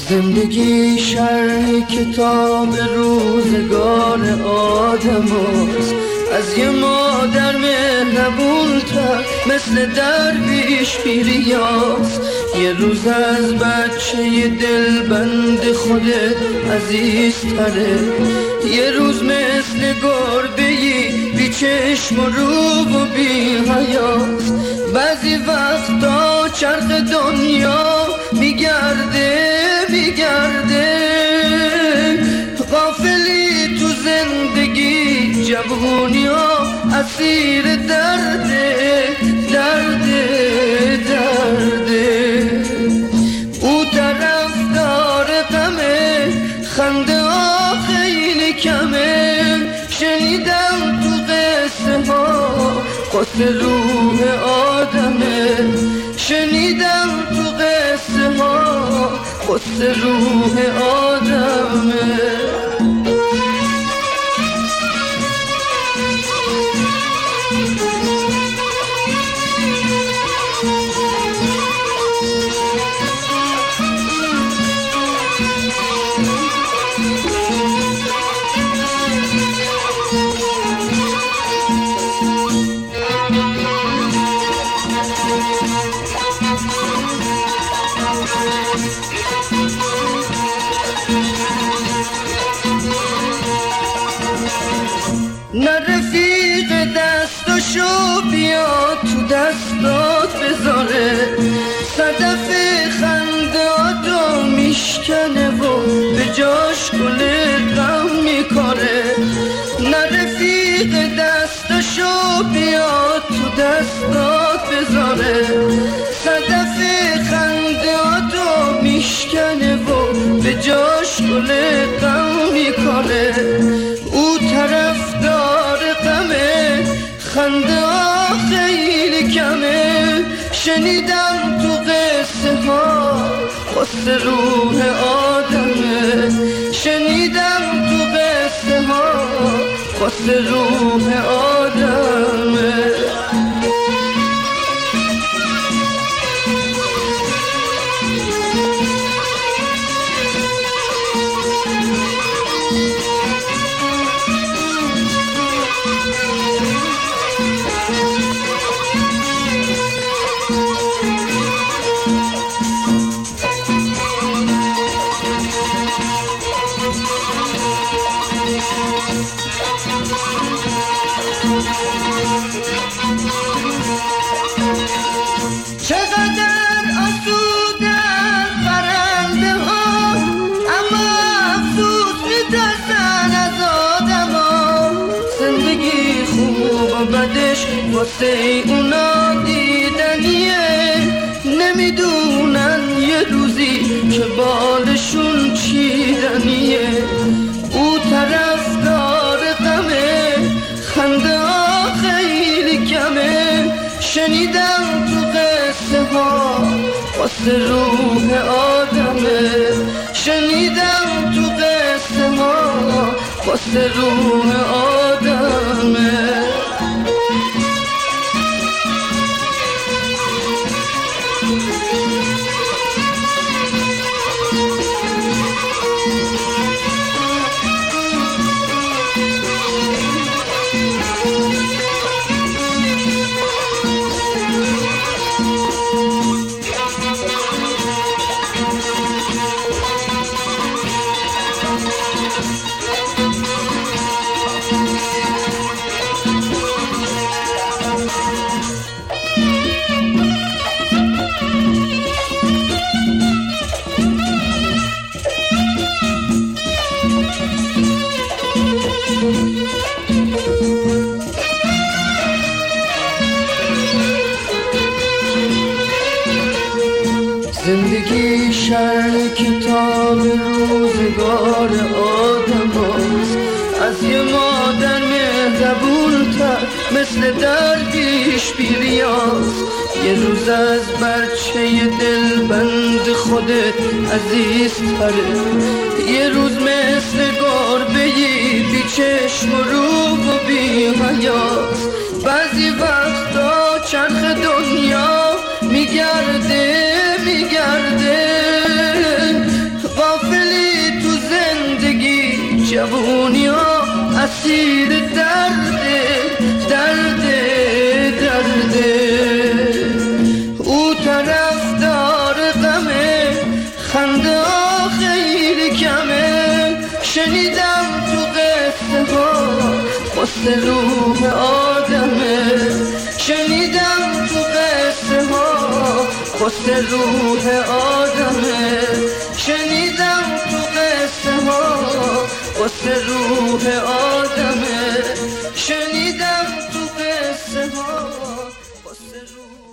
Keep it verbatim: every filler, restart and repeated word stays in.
زندگی شرح کتاب روزگار آدم هست، از یه مادر مهربون تر مثل درویش پیریاست. یه روز از بچه دلبند خودت عزیز تره، یه روز مثل گربه‌ای بی چشم و رو و بی حیاست. بعضی وقتا چرخ دنیا میگرده میگرده، غافلی تو زندگی جوونی ها اسیر درده درده درده. او طرف داره غمه، خنده ها خیلی کمه. شنیدم تو قصه ها قصه روح آدمه، شنیدم تو قصه ها قصه روح آدمه. نه رفیق دستاشو بیا تو دستات بذاره، صدف خندهاتو میشکنه و به جاش گل غم میکاره. نه رفیق دستاشو بیا تو دستات بذاره، صدف خندهاتو میشکنه و به جاش گل غم میکاره. او طرف داره غمه، خنده ها خیلی کمه. شنیدم تو قصه ها قصه روح آدمه، شنیدم تو قصه ها قصه روح آدمه. چقدر آسودن پرنده ها، اما افسوس میترسن از آدم ها. زندگی خوب و بدش واسه اونا دیدنیه، نمیدونن یه روزی که بالشون چیدنیه. او طرف داره غمه، خنده ها خیلی کمه. شنیدم تو قصه ها قصه روح آدمه، شنیدم تو قصه ها قصه روح آدمه. زندگی شرح کتاب روزگار آدم هست، از یه مادر مهربون تر مثل درویش پیریاست. یه روز از بچه دلبند خودت عزیز تره، یه روز مثل گربه‌ای بی چشم و رو و بی حیاست. بعضی وقتا چرخ دنیا میگرده میگرده، شنیدم تو قصه ها خسته روح آدمه، شنیدم تو قصه ها خسته روح آدمه، شنیدم تو قصه ها خسته روح آدمه، شنیدم تو قصه ها خسته روح